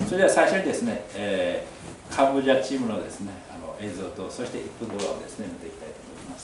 それでは最初にですね、カンボジアチームのですね、映像と、そして1分動画をですね、見ていきたいと思います。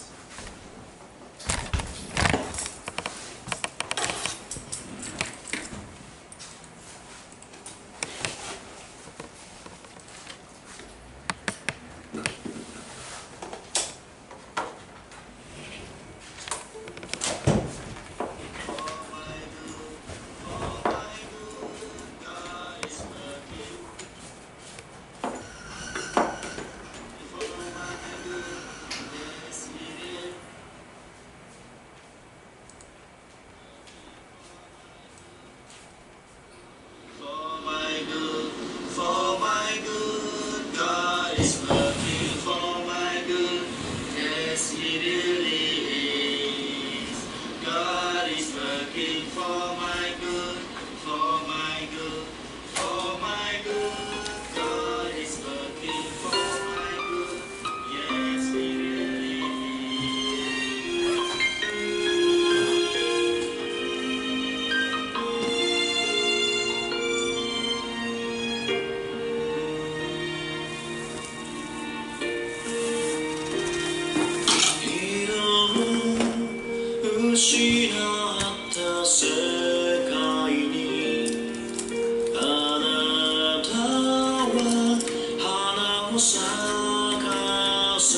失った世界にあなたは花を咲かせ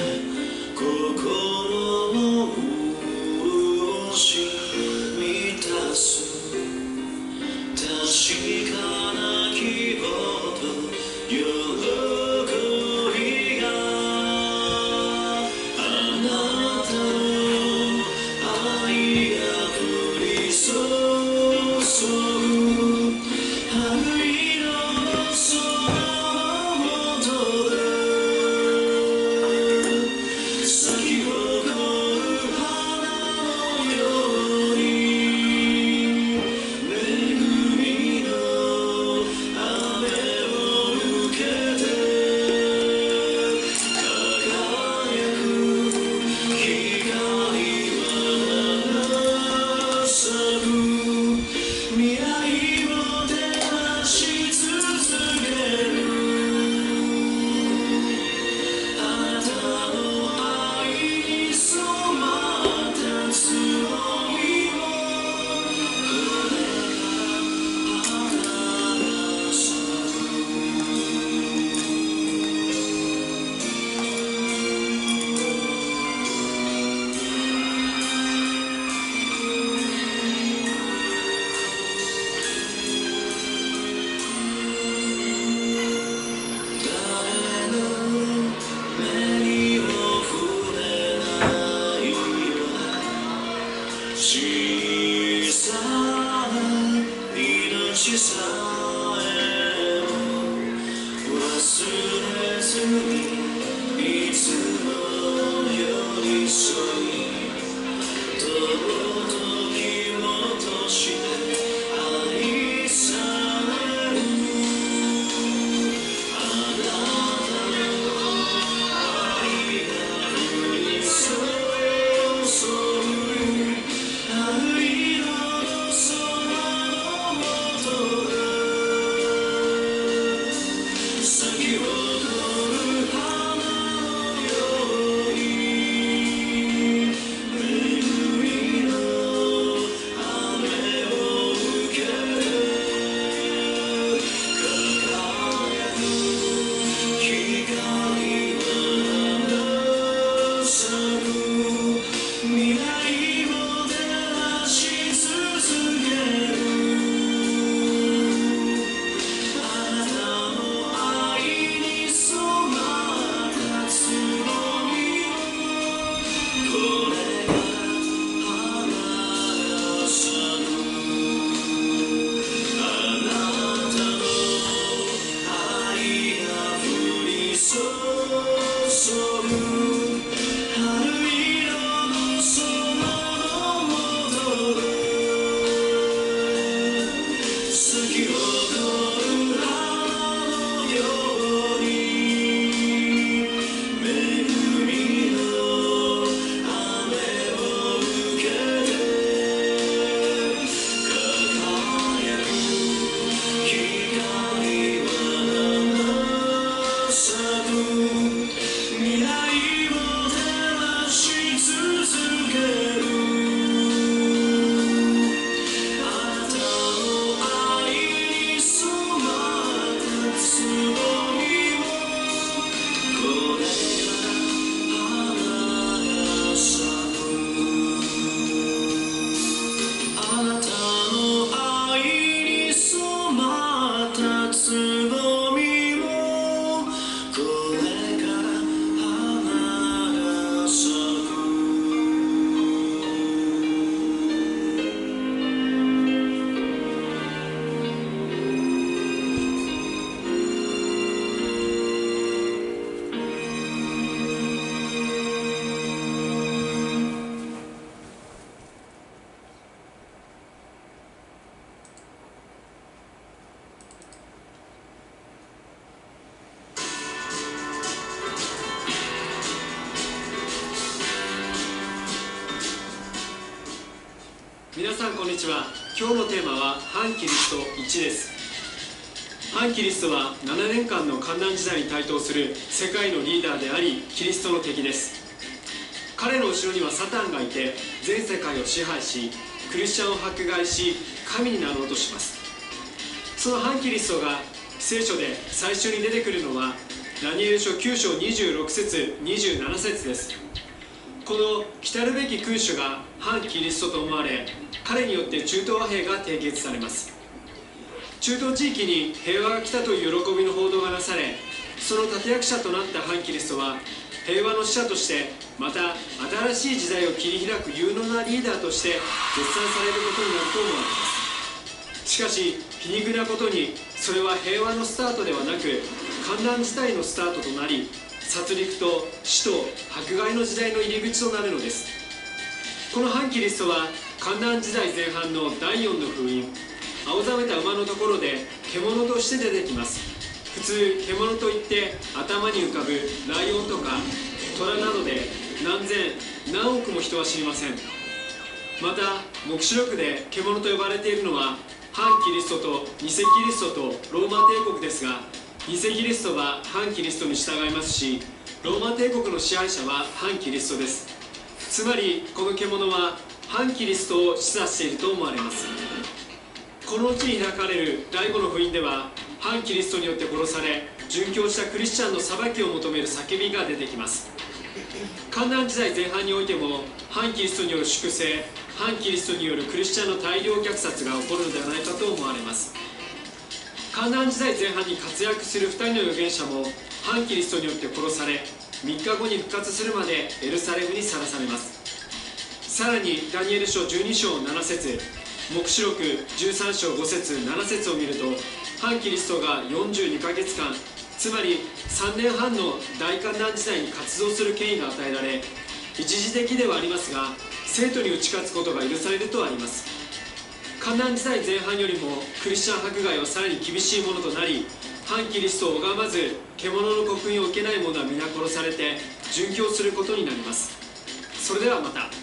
心の潤し満たす確かな希望と喜びがあなたの愛が降り注ぐ春色の空の下で咲き誇る花のように恵みの雨を受けて輝く光は咲く未来を照らし続けるあなたの愛に染まったつもりもこれが花が咲誰の目にも触れないような小さな命さえも忘れずにいつも寄り添い尊きもとして愛されるあなたの愛が降り注ぐ春色の空の下で咲き誇るちは。今日のテーマは反キリスト1です。反キリストは7年間の患難時代に台頭する世界のリーダーであり、キリストの敵です。彼の後ろにはサタンがいて、全世界を支配し、クリスチャンを迫害し、神になろうとします。その反キリストが聖書で最初に出てくるのはダニエル書9章26節27節です。この来たるべき君主が反キリストと思われ、彼によって中東和平が締結されます。中東地域に平和が来たという喜びの報道がなされ、その立役者となった反キリストは平和の使者として、また新しい時代を切り開く有能なリーダーとして絶賛されることになると思われます。しかし皮肉なことに、それは平和のスタートではなく患難時代のスタートとなり、殺戮と死と迫害の時代の入り口となるのです。この反キリストは患難時代前半の第4の封印、青ざめた馬のところで獣として出てきます。普通獣といって頭に浮かぶライオンとか虎などで何千何億も人は知りません。また黙示録で獣と呼ばれているのは反キリストと偽キリストとローマ帝国ですが、偽キリストは反キリストに従いますし、ローマ帝国の支配者は反キリストです。つまりこの獣は反キリストを示唆していると思われます。この後に開かれる第5の福音では、反キリストによって殺され殉教したクリスチャンの裁きを求める叫びが出てきます。患難時代前半においても反キリストによる粛清、反キリストによるクリスチャンの大量虐殺が起こるのではないかと思われます。患難時代前半に活躍する2人の預言者も反キリストによって殺され、3日後に復活するまでエルサレムにさらされます。さらにダニエル書12章7節、黙示録13章5節7節を見ると、反キリストが42ヶ月間、つまり3年半の大患難時代に活動する権威が与えられ、一時的ではありますが生徒に打ち勝つことが許されるとあります。患難時代前半よりもクリスチャン迫害はさらに厳しいものとなり、反キリストを拝まず獣の刻印を受けない者は皆殺されて殉教することになります。それではまた。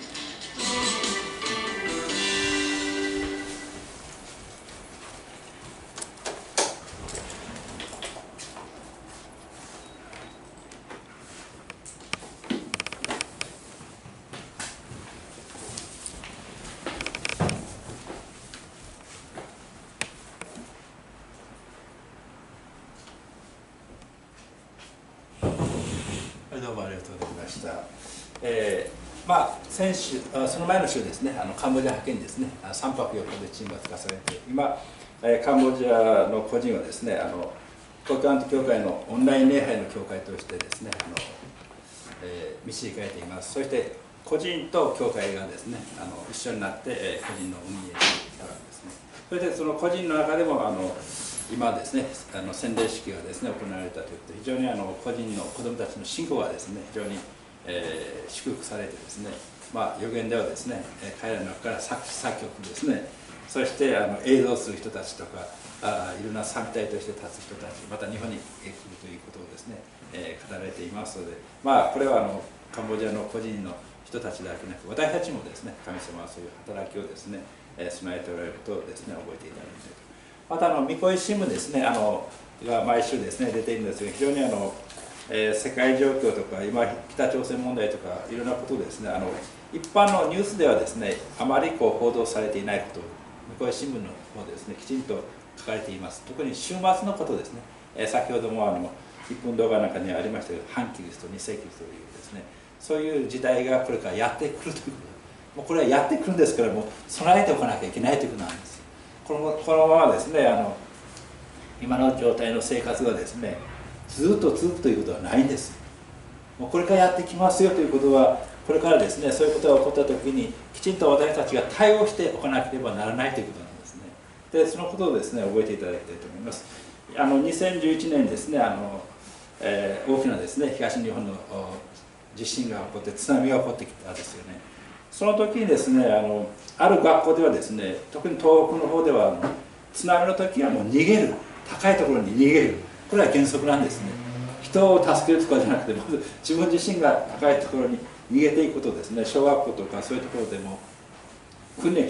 どうもありがとうございました。先週、その前の週ですね、カンボジア派遣にですね、3泊4日でチームが使われて、今、カンボジアの個人はですね、東京アント教会のオンライン礼拝の教会としてですね、導かれています。そして個人と教会がですね、一緒になって、個人の運営にしたわけですね。それでその個人の中でも今ですね、洗礼式がですね行われたということで、非常に個人の子どもたちの信仰がですね非常に、祝福されてですね、予言ではですね、彼らの中から作詞作曲ですね、そして映像する人たちとか、いろんな賛美隊として立つ人たち、また日本に来るということをですね、語られていますので、これはカンボジアの個人の人たちだけなく、私たちもですね、神様はそういう働きをですね、備えておられることをですね覚えていただきたいと。また御声新聞ですね、が毎週ですね出ているんですが、非常に世界状況とか今北朝鮮問題とかいろんなことをですね一般のニュースではですねあまり報道されていないことを御声新聞の方でですねきちんと書かれています。特に週末のことですね、先ほども1分動画の中にありましたけど、反キリスト、偽キリストというですね、そういう時代がこれからやってくるということ、もうこれはやってくるんですから、もう備えておかなきゃいけないということなんです。このままですね今の状態の生活がですねずっと続くということはないんです。もうこれからやってきますよということは、これからですねそういうことが起こった時にきちんと私たちが対応しておかなければならないということなんですね。でそのことをですね覚えていただきたいと思います。2011年ですね大きなですね東日本の地震が起こって津波が起こってきたんですよね。その時にですねある学校ではですね、特に東北の方では津波の時はもう逃げる、高いところに逃げる、これは原則なんですね。人を助けるとかじゃなくて、まず自分自身が高いところに逃げていくことですね。小学校とかそういうところでも訓練して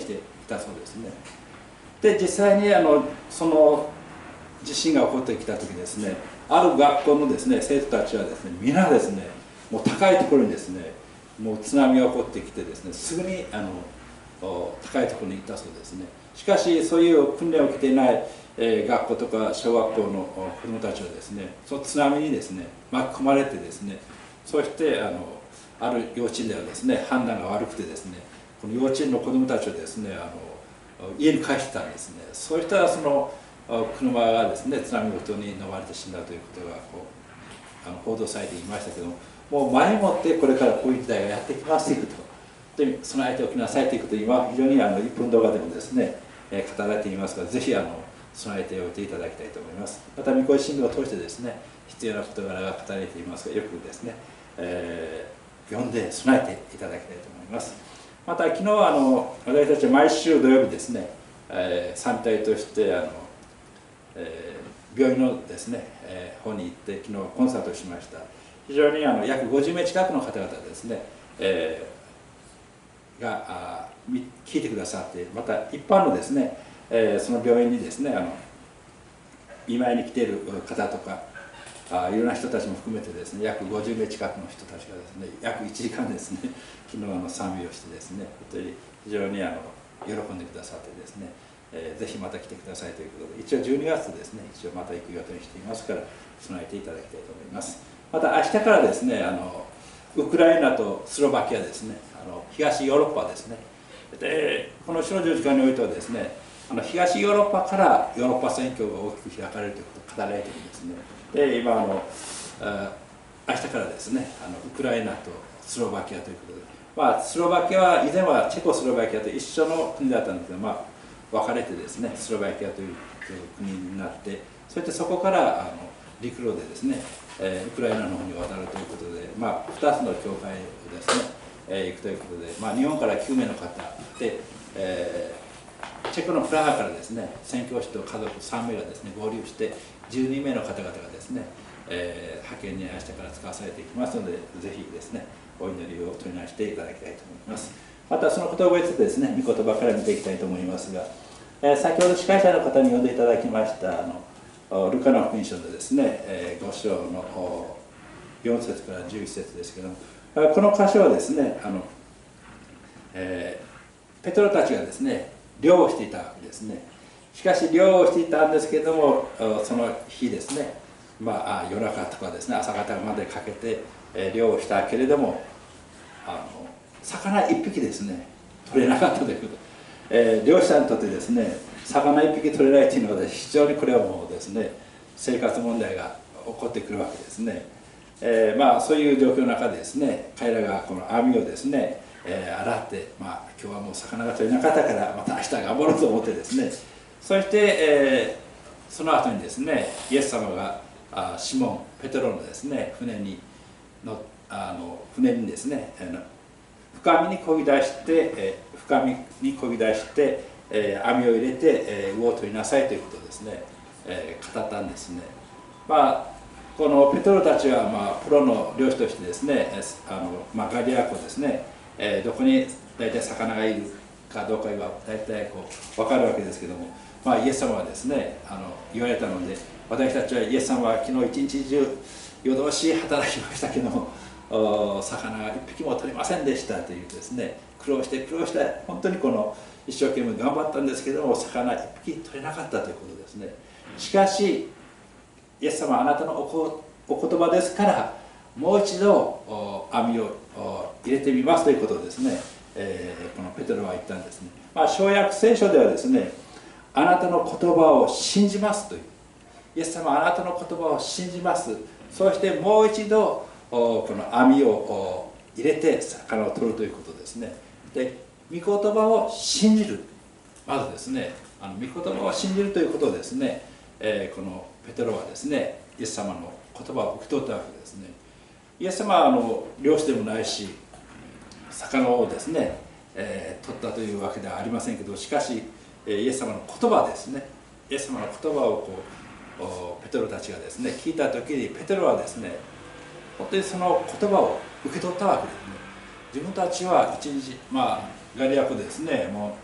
たそうですね。で実際にその地震が起こってきた時ですね、ある学校のですね生徒たちはですね、皆ですね、もう高いところにですね、もう津波が起こってきてですね、すぐに高いところに行ったそうですね。しかしそういう訓練を受けていない、学校とか小学校の子どもたちはですね、その津波にですね巻き込まれてですね、そしてある幼稚園ではですね判断が悪くてですね、この幼稚園の子どもたちをですね家に帰してたんですね。そうしたらその車がですね津波ごとに飲まれて死んだということが報道されていましたけども、もう前もってこれからこういう時代がやってきますということで備えておきなさいということを今非常に1分動画でもですね語られていますから、ぜひ備えておいていただきたいと思います。また御子新聞を通してですね必要な事柄が語られていますが、よくですね、読んで備えていただきたいと思います。また昨日私たちは毎週土曜日ですね、参隊として病院のですね、方に行って昨日コンサートをしました。非常に約50名近くの方々ですね、が聞いてくださって、また一般のですね、その病院にですね見舞いに来ている方とかいろんな人たちも含めてですね、約50名近くの人たちがですね約1時間ですね昨日賛美をしてですね、本当に非常に喜んでくださってですね、ぜひまた来てくださいということで、一応12月ですね、一応また行く予定にしていますから備えていただきたいと思います。また明日からですねウクライナとスロバキアですね、東ヨーロッパですね、でこの主の十字架においてはですね東ヨーロッパからヨーロッパ宣教が大きく開かれるということが語られているんですね。で今明日からですねウクライナとスロバキアということで、スロバキアは以前はチェコスロバキアと一緒の国だったんですけど、分かれてですねスロバキアという国になって、そしてそこから陸路でですねウクライナの方に渡るということで、2つの教会をですね行くということで、日本から9名の方で、チェコのプラハからですね宣教師と家族3名がですね合流して12名の方々がですね、派遣に明日から使わされていきますので、ぜひですねお祈りを取りなしていただきたいと思います。またそのことを覚えつつですね御言葉から見ていきたいと思いますが、先ほど司会者の方に読んでいただきましたルカの福音書でですね5章の4節から11節ですけども、この箇所はですねペトロたちがですね漁をしていたわけですね。しかし漁をしていたんですけれども、その日ですね、夜中とかですね朝方までかけて漁をしたけれども魚1匹ですね取れなかったということ、漁師さんにとってですね魚1匹取れないというのは非常にこれはもうですね生活問題が起こってくるわけですね。そういう状況の中でですね彼らがこの網をですね、洗って、今日はもう魚が取れなかったからまた明日頑張ろうと思ってですね、そして、その後にですねイエス様がシモンペテロのですね船にですね深みに漕ぎ出して、網を入れて、魚を取りなさいということをですね、語ったんですね。このペトロたちは、プロの漁師としてですねガリア湖ですね、どこに大体魚がいるかどうかが大体分かるわけですけども、イエス様はですね言われたので、私たちはイエス様は昨日一日中夜通し働きましたけども魚が一匹も取れませんでしたというですね苦労して本当に一生懸命頑張ったんですけども魚一匹取れなかったということですね。しかしイエス様はあなたのお言葉ですからもう一度網を入れてみますということをですね、このペテロは言ったんですね。新約聖書ではですねあなたの言葉を信じますという、イエス様はあなたの言葉を信じます、そしてもう一度この網を入れて魚を取るということですね。で御言葉を信じる、まずですね御言葉を信じるということをですね、このペテロはですねイエス様の言葉を受け取ったわけですね。イエス様は漁師でもないし魚をですね、取ったというわけではありませんけど、しかしイエス様の言葉ですね、イエス様の言葉をペテロたちがですね聞いた時に、ペテロはですね本当にその言葉を受け取ったわけですね。自分たちは一日ガリア湖でですねもう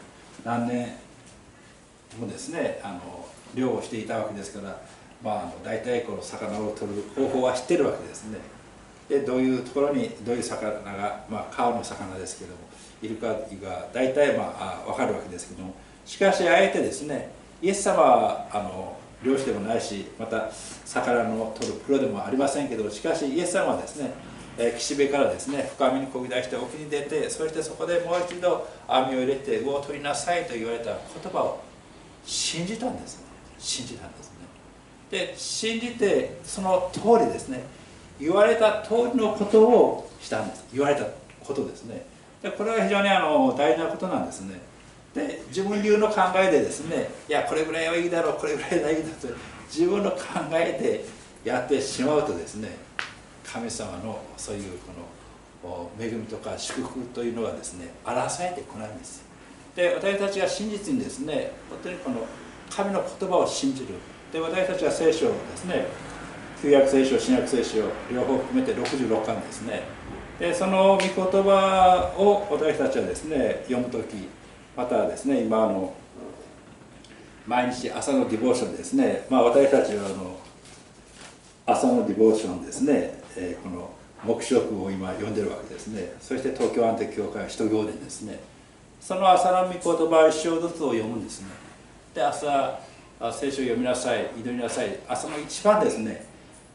何年もですね漁をしていたわけですから、大体この魚を取る方法は知ってるわけですね。でどういうところにどういう魚が、川の魚ですけどもいるかが大体分かるわけですけども、しかしあえてですねイエス様は漁師でもないし、また魚の取るプロでもありませんけど、しかしイエス様はですね岸辺からですね深みにこぎ出して沖に出て、そしてそこでもう一度網を入れて魚を取りなさいと言われた言葉を信じたんですね。信じたんですね。で信じてその通りですね、言われた通りのことをしたんです。言われたことですね。でこれは非常に大事なことなんですね。で自分流の考えでですね、いやこれぐらいはいいだろう、これぐらいはいいだろうと自分の考えでやってしまうとですね、神様のそういうこの恵みとか祝福というのがですね争えてこないんですよ。で私たちが真実にですね本当にこの神の言葉を信じる。で私たちは聖書をですね旧約聖書新約聖書両方含めて66巻ですね。でその御言葉を私たちはですね読むとき、またですね今毎日朝のディボーションですね、私たちは朝のディボーションですね、この黙示録を今読んでるわけですね。そして東京安定教会は使徒行伝ですね。その朝の御言葉一章ずつを読むんですね。で朝聖書を読みなさい、祈りなさい。朝の一番ですね、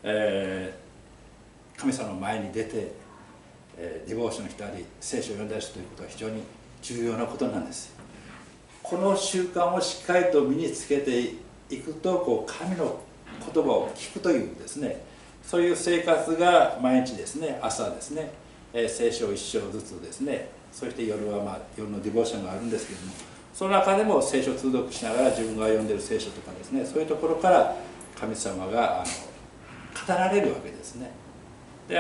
神様の前に出て、ディボーションしたり聖書を読んだりするということは非常に重要なことなんです。この習慣をしっかりと身につけていくと神の言葉を聞くというですね、そういう生活が毎日ですね、朝ですね、聖書を一章ずつですね、そして夜は夜のディボーションがあるんですけれども、その中でも聖書を通読しながら自分が読んでいる聖書とかですね、そういうところから神様が語られるわけですね。で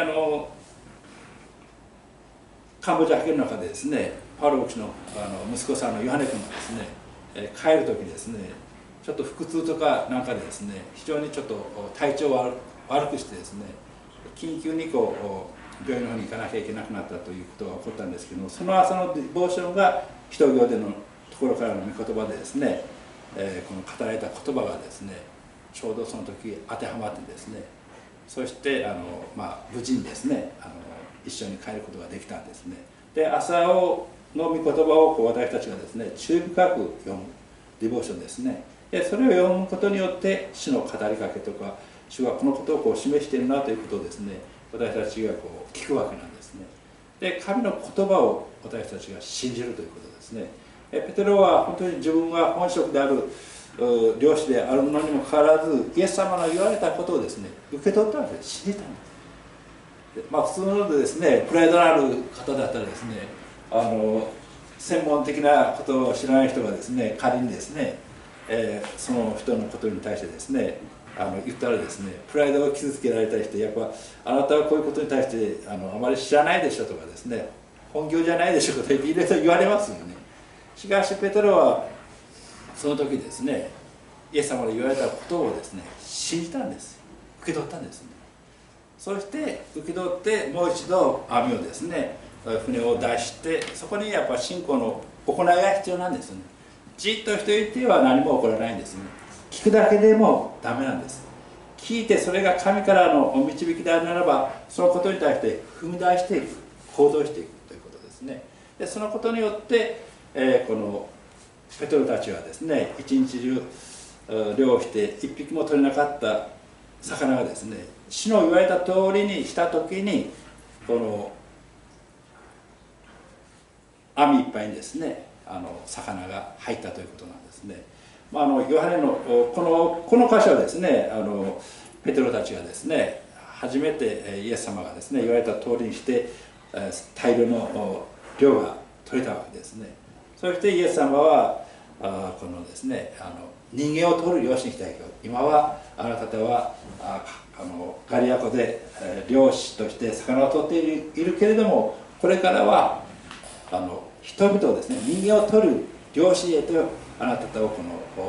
カンボジア派遣の中でですね、パウロ牧師の息子さんのヨハネ君がですね、帰る時ですね、ちょっと腹痛とかなんかでですね、非常にちょっと体調を悪くしてですね、緊急に病院の方に行かなきゃいけなくなったということが起こったんですけども、その朝のディボーションが使徒行伝のところからの御言葉でですね、この語られた言葉がですね、ちょうどその時当てはまってですね、そして無事にですね一緒に帰ることができたんですね。で朝の御言葉を私たちがですね注意深く読むディボーションですね。でそれを読むことによって主の語りかけとか主がこのことを示しているなということをですね私たちが聞くわけなんですね。で神の言葉を私たちが信じるということですね。ペテロは本当に自分が本職である漁師であるのにもかかわらずイエス様の言われたことをですね受け取ったわけです。信じたんです。普通のですねプライドのある方だったらですね専門的なことを知らない人がですね仮にですね、その人のことに対してですね言ったらですねプライドを傷つけられたりして、やっぱあなたはこういうことに対してあまり知らないでしょとかですね本業じゃないでしょとかいろいろ言われますよね。しかしペテロはその時ですねイエス様の言われたことをですね信じたんです。受け取ったんですね。そして受け取ってもう一度網をですね船を出して、そこにやっぱ信仰の行いが必要なんですね。じっとしていては何も起こらないんですね。聞くだけでもダメなんです。聞いてそれが神からのお導きであるならばそのことに対して踏み出していく、行動していくということですね。でそのことによって、このペトロたちはですね一日中漁して一匹も取れなかった魚がですね主の言われた通りにした時にこの網いっぱいにですね魚が入ったということなんですね。ヨハネのこの箇所はですねペテロたちがですね初めてイエス様がですね言われた通りにして大量の量が取れたわけですね。そしてイエス様はこのですね人間を取る漁師に来たけど、今はあなた方はガリア湖で漁師として魚を取っているけれども、これからは人々をですね人間を取る漁師へとあなた方を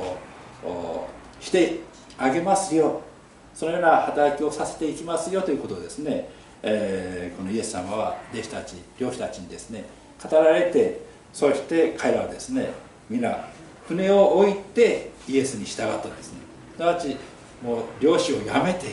してあげますよ、そのような働きをさせていきますよということをですね、このイエス様は弟子たち漁師たちにですね語られて、そして彼らはですね皆船を置いてイエスに従ったんですね。すなわちもう漁師をやめて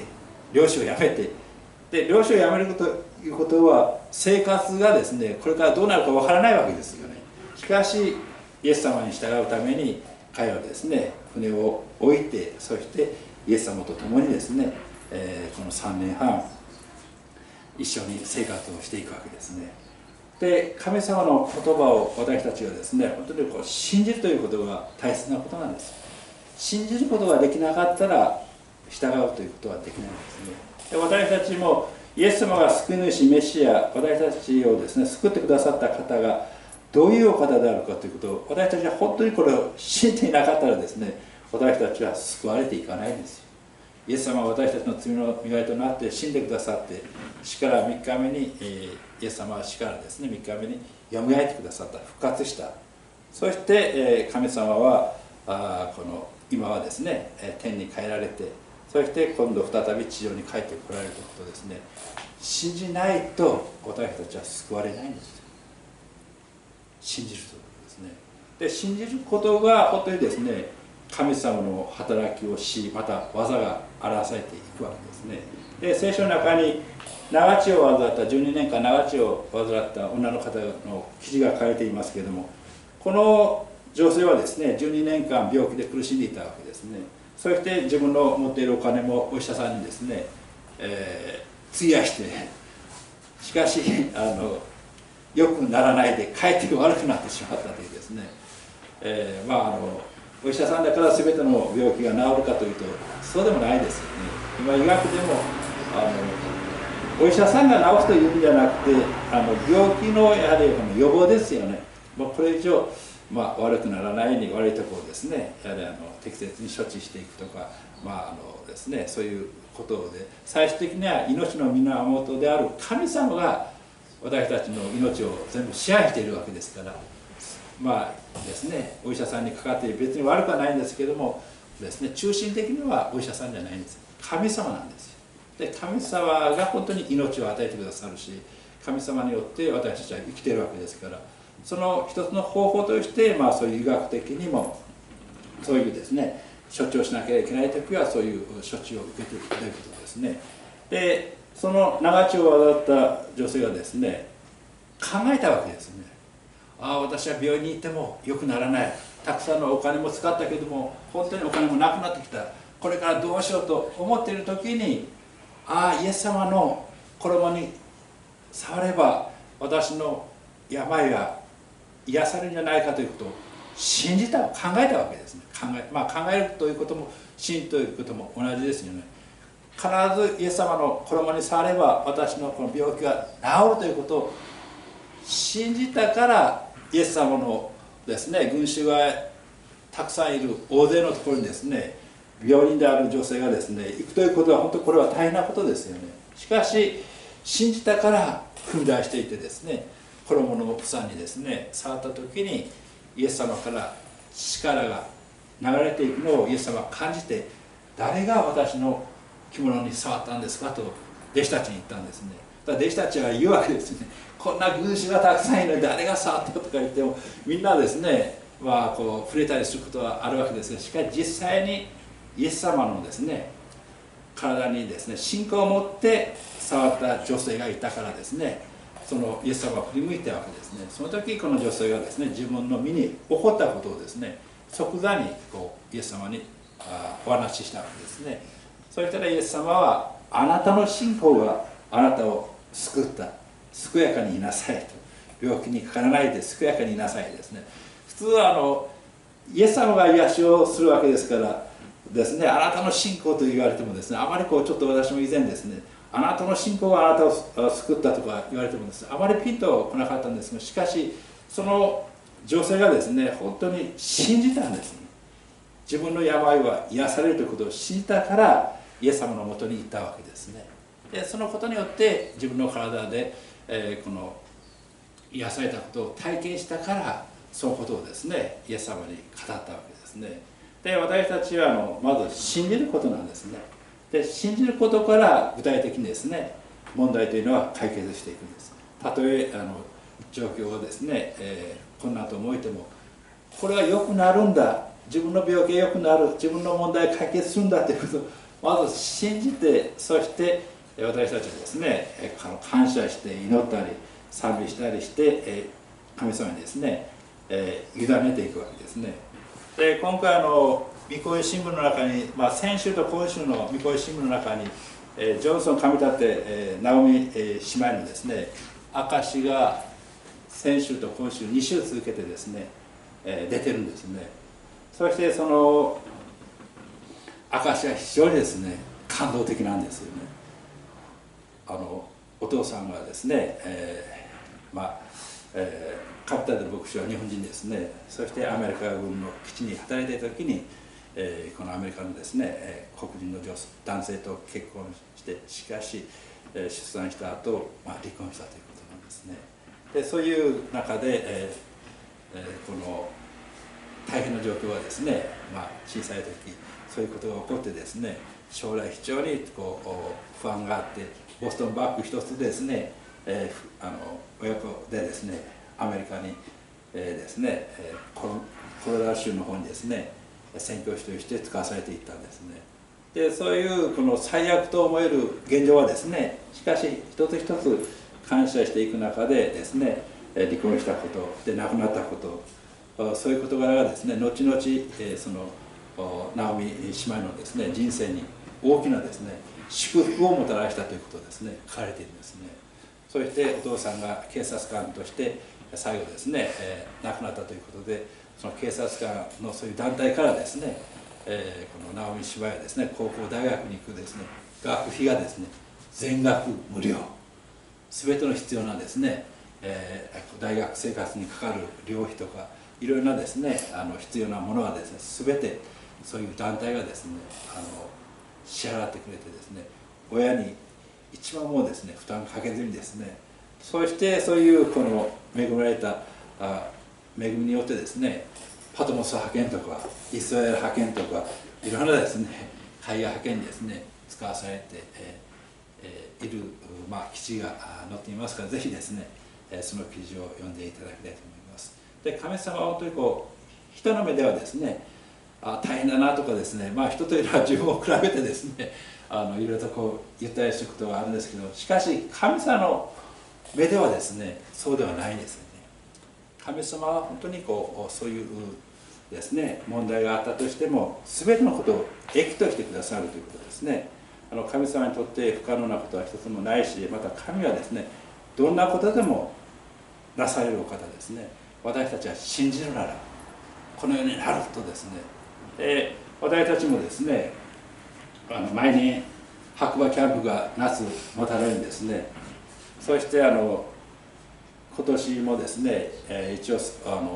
で漁師をやめるということは生活がですねこれからどうなるかわからないわけですよね。しかしイエス様に従うために彼はですね船を置いて、そしてイエス様と共にですね、この3年半一緒に生活をしていくわけですね。で神様の言葉を私たちがですね本当に信じるということが大切なことなんです。信じることができなかったら従うということはできないんですね。で私たちもイエス様が救い主メシア、私たちをですね救ってくださった方がどういうお方であるかということを私たちは本当にこれを信じていなかったらですね私たちは救われていかないんですよ。イエス様は私たちの罪の身代となって死んでくださって死から3日目に、イエス様は死からですね3日目によみがえってくださった、復活した。そして、神様はこの今はですね天に帰られて、そして今度再び地上に帰ってこられるということですね。信じないと私たちは救われないんですよ。信じるということですね。で信じることが本当にですね神様の働きをし、また技が表されていくわけですね。で聖書の中に長血を患った12年間長血を患った女の方の記事が書かれていますけれども、この女性はですね12年間病気で苦しんでいたわけですね。そして自分の持っているお金もお医者さんにですね、費やして、しかし良くならないでかえって悪くなってしまったというですね、お医者さんだから全ての病気が治るかというとそうでもないですよね。今医学でもお医者さんが治すというんじゃなくて病気のやはり予防ですよね。もうこれ以上、悪くならないように悪いところをですねやはり適切に処置していくとか、ですね、そういうことで最終的には命の源である神様が私たちの命を全部支配しているわけですから、ですねお医者さんにかかって別に悪くはないんですけどもですね中心的にはお医者さんじゃないんです。神様なんですよ。で神様が本当に命を与えてくださるし、神様によって私たちは生きているわけですから、その一つの方法として、そういう医学的にもそういうですね処置をしなきゃいけない時はそういう処置を受けていくということですね。でその長血を患った女性がですね考えたわけですね。私は病院に行っても良くならない、たくさんのお金も使ったけども本当にお金もなくなってきた、これからどうしようと思っている時にイエス様の衣に触れば私の病が癒されるんじゃないかということを信じた、考えたわけですね。考えるということも信じるということも同じですよね。必ずイエス様の衣に触れば私のこの病気が治るということを信じたからイエス様のですね群衆がたくさんいる大勢のところにですね病人である女性がですね行くということは本当にこれは大変なことですよね。しかし信じたから踏み出していてですね衣の房にですね触った時にイエス様から力が流れていくのをイエス様は感じて、誰が私の着物に触ったんですかと弟子たちに言ったんですね。だから弟子たちは言うわけですね。こんな群衆がたくさんいるのに誰が触ったとか言ってもみんなですね触れたりすることはあるわけですが、しかし実際にイエス様のですね体にですね信仰を持って触った女性がいたからですね、そのイエス様が振り向いたわけですね。その時この女性がですね自分の身に起こったことをですね即座にイエス様にお話ししたわけですね。そしたらイエス様はあなたの信仰があなたを救った、健やかにいなさいと、病気にかからないで健やかにいなさいですね。普通はイエス様が癒しをするわけですからですね、あなたの信仰と言われてもですね、あまりちょっと私も以前ですねあなたの信仰があなたを救ったとか言われてもですねあまりピンとこなかったんですが、しかしその女性がですね本当に信じたんですね。自分の病は癒されるということを信じたからイエス様のもとに行ったわけですね。でそのことによって自分の体で、この癒されたことを体験したからそのことをですねイエス様に語ったわけですね。で私たちはまず信じることなんですね。で信じることから具体的にですね問題というのは解決していくんです。たとえ状況がですね、困難と思えてもこれは良くなるんだ、自分の病気が良くなる、自分の問題が解決するんだということをまず信じて、そして私たちはですね感謝して祈ったり賛美したりして神様にですね委ねていくわけですね。で今回御子新聞の中に、先週と今週の御子新聞の中にジョンソン上立ナオミ姉妹のですね証が先週と今週2週続けてですね出てるんですね。そしてその証は非常にですね感動的なんですよね。お父さんがですね、カピタル牧師は日本人ですね。そしてアメリカ軍の基地に働いていた時に、このアメリカのですね黒人の男性と結婚して、しかし出産した後、離婚したということなんですね。でそういう中で、この大変な状況はですね、小さい時そういうことが起こってですね、将来非常に不安があって、ボストンバッグ一つでですね、親子でですねアメリカに、ですねコロラド州の方にですね宣教師として使わされていったんですね。でそういうこの最悪と思える現状はですね、しかし一つ一つ感謝していく中でですね、離婚したことで亡くなったこと、そういう事柄がですね後々、そのナオミ姉妹のですね人生に大きなですね祝福をもたらしたということをですね書かれているんですね。そしてお父さんが警察官として最後ですね、亡くなったということで、その警察官のそういう団体からですね、このナオミ姉妹はですね高校大学に行くですね学費がですね全額無料、全ての必要なですね、大学生活にかかる寮費とかいろいろなですね必要なものはですね全てそういう団体がですね支払ってくれてですね、親に一番もですね負担かけずにですね、そしてそういうこの恵まれた恵みによってですねパトモス派遣とかイスラエル派遣とかいろんなですね海外派遣にですね使わされて、いる、記事が載っていますから、ぜひですねその記事を読んでいただきたいと思います。で神様は本当に人の目ではですね大変だなとかですね、人というのは自分を比べてですねいろいろと言ったりすることがあるんですけど、しかし神様の目ではですねそうではないんですよね。神様は本当にそういうですね問題があったとしても全てのことを益としてくださるということですね。神様にとって不可能なことは一つもないし、また神はですねどんなことでもなされるお方ですね。私たちは信じるならこのようになるとですね、私たちもですね毎年白馬キャンプが夏持たれるんですね。そして今年もですね、一応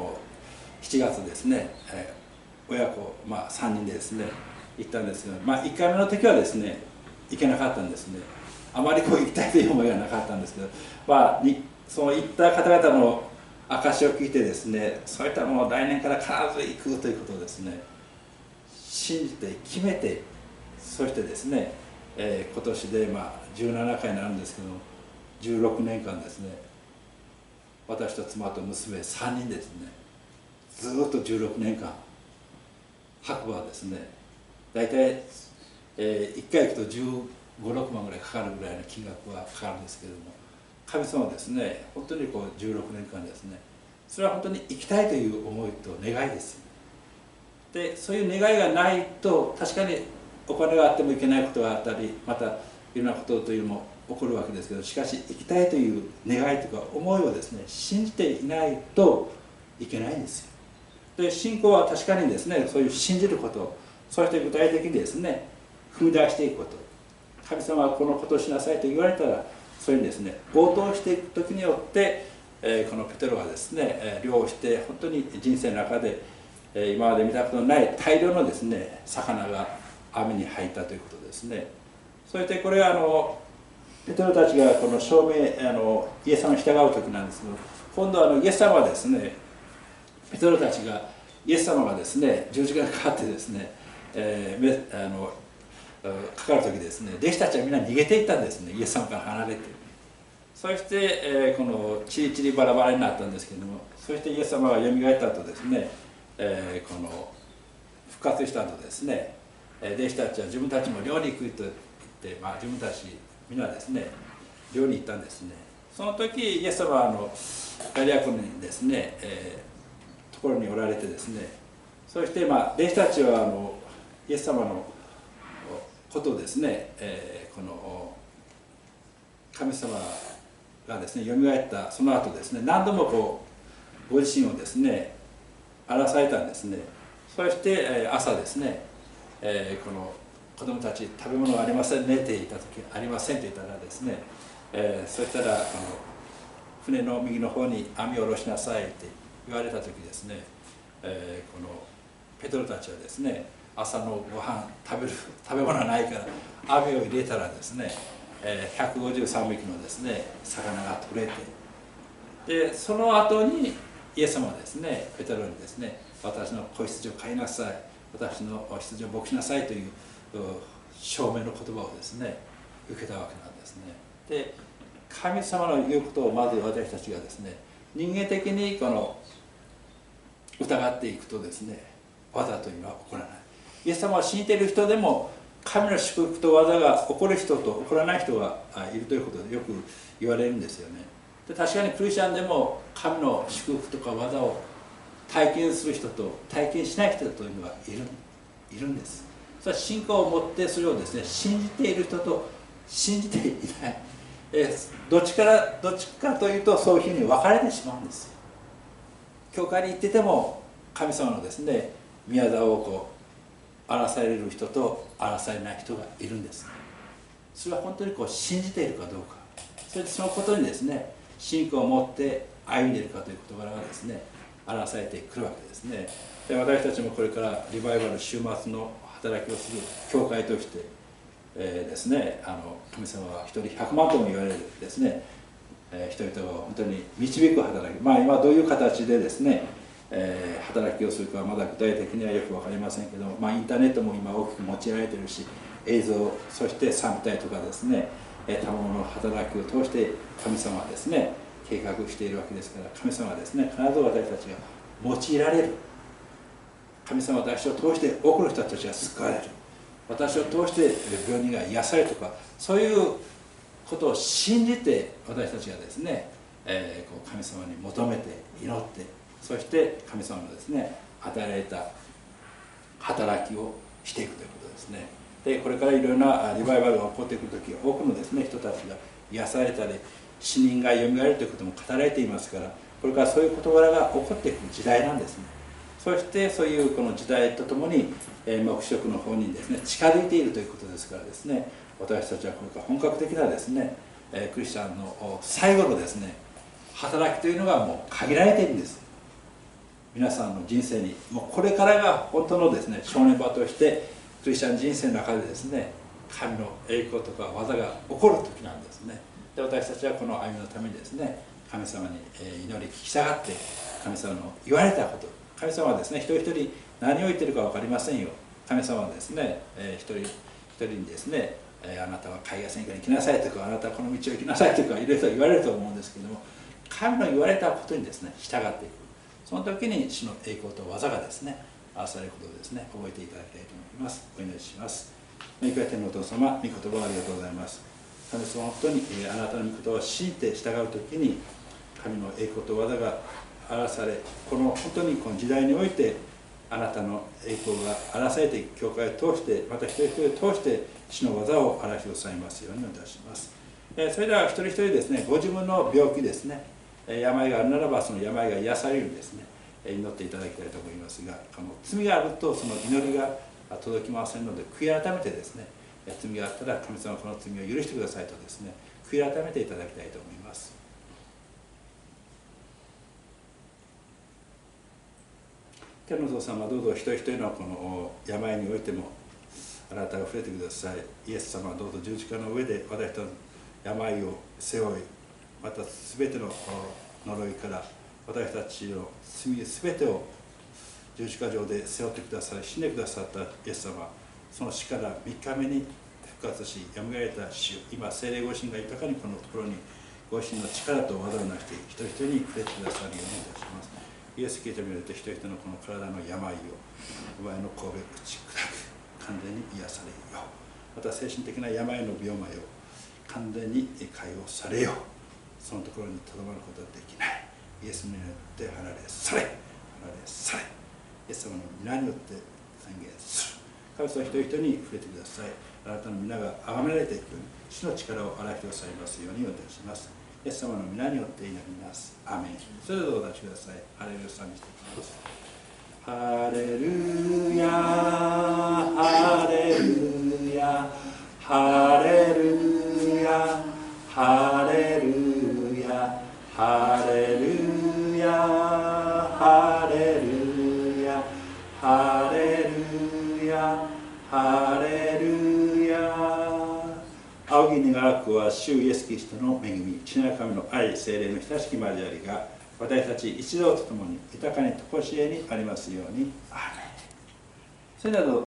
7月ですね、親子、3人でですね行ったんですけど、1回目の時はですね行けなかったんですね。あまり行きたいという思いがなかったんですけど、その行った方々の証を聞いてですね、そういったものを来年から必ず行くということをですね信じて決めて、そしてですね、今年で17回になるんですけども、16年間ですね私と妻と娘3人ですねずっと16年間白馬はですね大体、1回行くと15、6万ぐらいかかるぐらいの金額はかかるんですけれども、神様はですね本当に16年間ですね、それは本当に行きたいという思いと願いですよ。でそういう願いがないと確かにお金があってもいけないことがあったり、またいろんなことというのも起こるわけですけど、しかし行きたいという願いというか思いをですね信じていないといけないんですよ。で信仰は確かにですねそういう信じること、そして具体的にですね踏み出していくこと、神様はこのことをしなさいと言われたらそれにですね応答していく時によって、このペテロはですね漁をして本当に人生の中で、今まで見たことのない大量のですね魚が網に入ったということですね。そしてこれはペテロたちがこの証明イエス様に従う時なんですけど、今度はイエス様はですねペテロたちがイエス様がですね十字架にかかってですね、かかる時ですね弟子たちはみんな逃げていったんですね、イエス様から離れて。そして、このチリチリバラバラになったんですけれども、そしてイエス様がよみがえった後ですねこの復活した後ですね、弟子たちは自分たちも漁に行くと言って、自分たちみんなですね漁に行ったんですね。その時イエス様はガリラ湖にですね、ところにおられてですね、そして弟子たちはイエス様のことをですね、この神様がですねよみがえったその後ですね、何度もご自身をですね荒らされたんですね。そして朝ですね、この子供たち食べ物がありませんねって言った時、ありませんと言ったらですね、そしたら船の右の方に網を下ろしなさいって言われた時ですね、このペトロたちはですね、朝のご飯食べ物がないから網を入れたらですね、153匹のですね魚が取れて、でその後にイエス様はですねペトロにですね、私の子羊を飼いなさい、私の羊を牧しなさいという証明の言葉をですね受けたわけなんですね。で神様の言うことをまず私たちがですね人間的に疑っていくとですね、技というのは起こらない。イエス様は信じている人でも神の祝福と技が起こる人と起こらない人がいるということでよく言われるんですよね。で確かにクリスチャンでも神の祝福とか技を体験する人と体験しない人というのがいるんです。それは信仰を持ってそれをですね信じている人と信じていない、どっちかというとそういうふうに分かれてしまうんですよ。教会に行ってても神様のですね宮沢を荒らされる人と荒らされない人がいるんです。それは本当に信じているかどうか、それでそのことにですね信仰を持って歩んでいるかという事柄がですね表されてくるわけですね。で私たちもこれからリバイバル終末の働きをする教会として、ですね神様は一人100万とも言われるですね、人々を本当に導く働き、今どういう形でですね、働きをするかはまだ具体的にはよく分かりませんけど、インターネットも今大きく用いられているし、映像そして賛美隊とかですね賜物の働きを通して神様はですね計画しているわけですから、神様はですね必ず私たちが用いられる。神様は私を通して多くの人たちが救われる、私を通して病人が癒されるとか、そういうことを信じて私たちがですね、神様に求めて祈って、そして神様のですね与えられた働きをしていくということですね。でこれからいろいろなリバイバルが起こってくるとき、多くのですね人たちが癒されたり死人がよみがえるということも語られていますから、これからそういう事柄が起こっていく時代なんですね。そしてそういうこの時代とともに黙示録の方にですね近づいているということですからですね、私たちはこれから本格的なですねクリスチャンの最後のですね働きというのがもう限られているんです。皆さんの人生にもうこれからが本当のですね正念場としてクリスチャン人生の中でですね神の栄光とか技が起こる時なんですね。で私たちはこの歩みのためにですね神様に祈り聞き従って神様の言われたこと、神様はですね一人一人何を言ってるか分かりませんよ。神様はですね一人一人にですねあなたは海外選挙に行きなさいとか、あなたはこの道を行きなさいとかいろいろ言われると思うんですけども、神の言われたことにですね従っていく、その時に主の栄光と技がですね表されることをですね覚えていただきたいと思います。お祈りします。御国天のお父様、御言葉ありがとうございます。神様は本当にあなたの御言葉を信じて従う時に神の栄光と技が表され、この本当にこの時代においてあなたの栄光が表されていく教会を通して、また一人一人を通して主の技を表しくださいますようにお願いします。それでは一人一人ですねご自分の病気ですね、病があるならばその病が癒されるようにですね祈っていただきたいと思いますが、この罪があるとその祈りが届きませんので、悔い改めてですね罪があったら神様はこの罪を許してくださいとですね悔い改めていただきたいと思います。天のお父様、どうぞ一人一人のこの病においてもあなたが触れてください。イエス様はどうぞ十字架の上で私たちの病を背負い、また全ての呪いから私たちの罪全てを十字架上で背負ってくださり死んでくださったイエス様、その死から3日目に復活しよみがえった主、今聖霊ご神が豊かにこのところにご神の力と技をなして一人一人に触れてくださるようにいたします。 イエス・キリストによって人々のこの体の病をお前の神戸口砕く、完全に癒されよ。また精神的な病の病魔よ完全に解放されよ。そのところにとどまることはできない。イエスによって離れ去れ、離れ去れ。イエス様の皆によって宣言する。神様人々に触れてください。あなたの皆が崇められていくように、主の力を表してくださいますようにお願いします。イエス様の皆によって祈ります。アーメン。それではお立ちください。ハレルヤ賛美していきます。ハレルヤ、ハレルヤ、ハレルヤ、ハレルヤ、ハレルヤ、ハレルヤ、ハレルヤ、ハレルヤ。仰ぎ願わくは主イエスキリストの恵み、父なる神の愛、聖霊の親しき交わりが私たち一同と共に豊かに常しえにありますように。アーメン。それでは